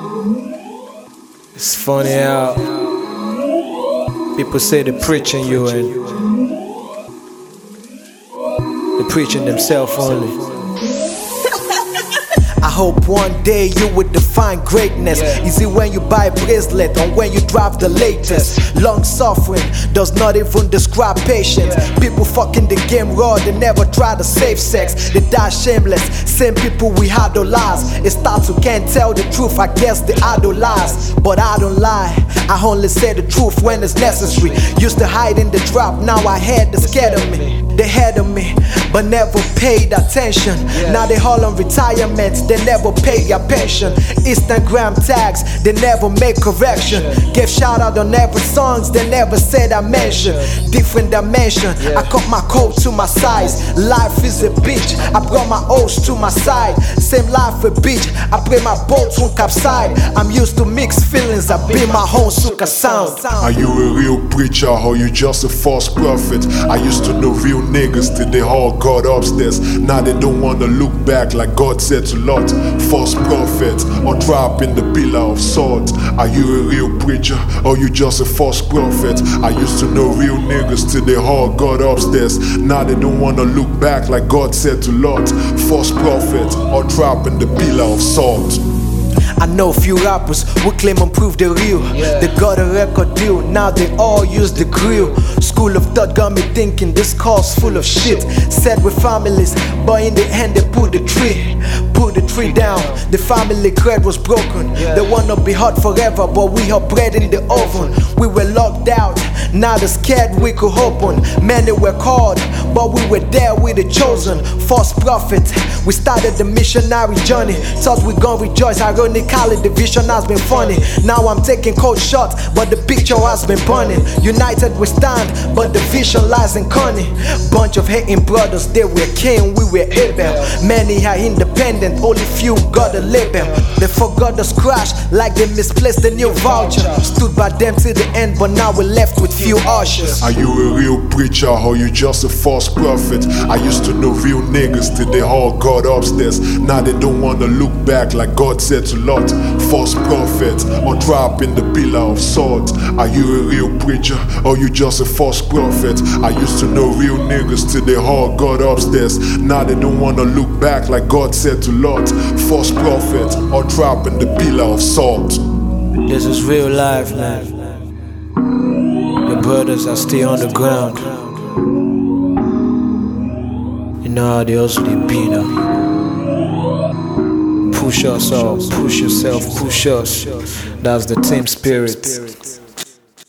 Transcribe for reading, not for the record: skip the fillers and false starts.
It's funny how people say they're preaching you and they're preaching themselves only. I hope one day you will define greatness. Is it when you buy a bracelet or when you drive the latest? Long suffering does not even describe patience. People fucking the game raw, they never try to save sex. They die shameless, same people we idolize. It starts who can't tell the truth, I guess they idolize. But I don't lie, I only say the truth when it's necessary. Used to hide in the trap, now I had the scared of me. They had of me, but never paid attention. Now they all on retirement, they never pay their pension. Instagram tags, they never make correction. Gave shout out on every songs, they never said I mention. Different dimension, I cut my coat to my size. Life is a bitch, I brought my O's to my side. Same life a bitch, I pray my boat won't capsize. I'm used to mixed feelings, I be my own suka sound. Are you a real preacher or you just a false prophet? I used to know real niggas till they all got upstairs. Now they don't wanna look back like God said to Lot. False prophet or dropping the pillar of salt. Are you a real preacher or you just a false prophet? I used to know real niggas till they all got upstairs. Now they don't wanna look back like God said to Lot. False prophet or dropping the pillar of salt. I know few rappers who claim and prove they're real. They got a record deal, now they all use the grill. School of thought got me thinking this call's full of shit. Said with families, but in the end they put the tree down. The family cred was broken. They wanna be hot forever, but we are bread in the oven. We were locked out, now they're scared we could open. Many were called, but we were there with the chosen. False prophet, we started the missionary journey. Thought we gon' rejoice, ironically the vision has been funny. Now I'm taking cold shots, but the picture has been burning. United we stand, but the vision lies in cunning. Bunch of hating brothers, they were king, we were Abel. Many are independent, only few got a label. They forgot the scratch, like they misplaced the new voucher. Stood by them till the end, but now we're left with few ushers. Are you a real preacher or you just a false prophet? I used to know real niggas till they all got upstairs. Now they don't wanna look back like God said to Lot. False prophet or dropping the pillar of salt. Are you a real preacher or you just a false prophet? I used to know real niggas till they all got upstairs. Now they don't wanna look back like God said to Lot. False prophet or dropping the pillar of salt. This is real life, man. The brothers are still on the ground. You know how they also they be now. Push us all, push yourself, push us. That's the team spirit.